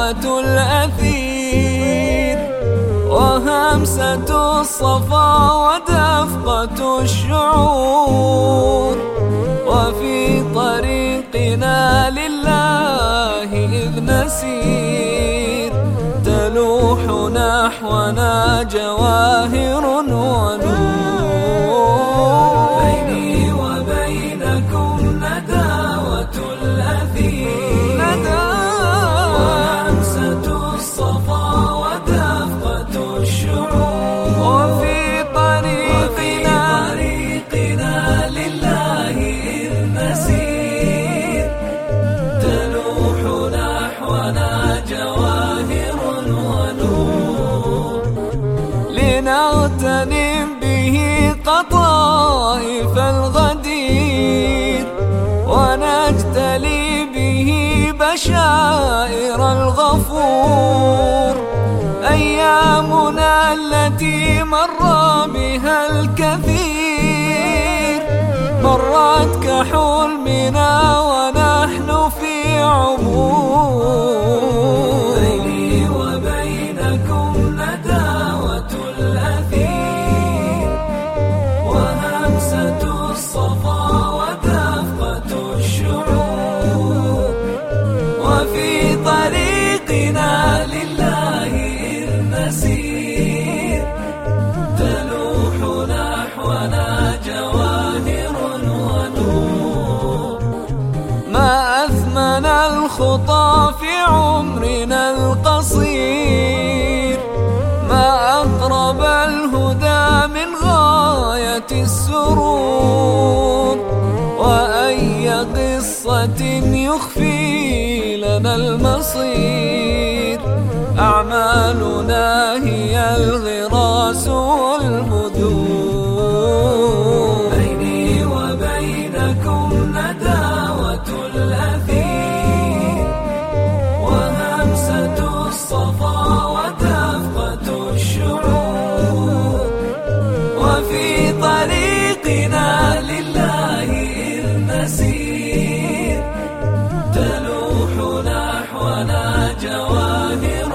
نداوة الأثير، وهمسة الصفا ودفقة الشعور. وفي طريقنا لله إذ نسير تلوح نحونا جواهر ونور. بيني وبينكم نداوة الأثير، وهمسة الصفا ودفقة الشعور. وفي طريقنا لله إذ نسير تلوح نحونا جواهر ونور. لنغتنم به قطائف الغدير، ونجتلي به بشائر الغفور. أيامنا التي مر بها الكثير مرت كحلمنا ونحن في عمور. بيني وبينكم نداوة الأثير، وهمسة الصفا ودفقة الشعور. وفي طريقنا لله إذ نسير تلوح نحونا جواهر ونور. ما أثمن الخطى في عمرنا القصير، ما أقرب الهدى من غاية السرور. وأي قصة يخفي لنا المصير، أعمالنا هي الغراس والبذور. بيني وبينكم نداوة الأثير، وهمسة الصفا ودفقة الشعور. وفي طريقنا لله إذ نسير تلوح نحونا جواهر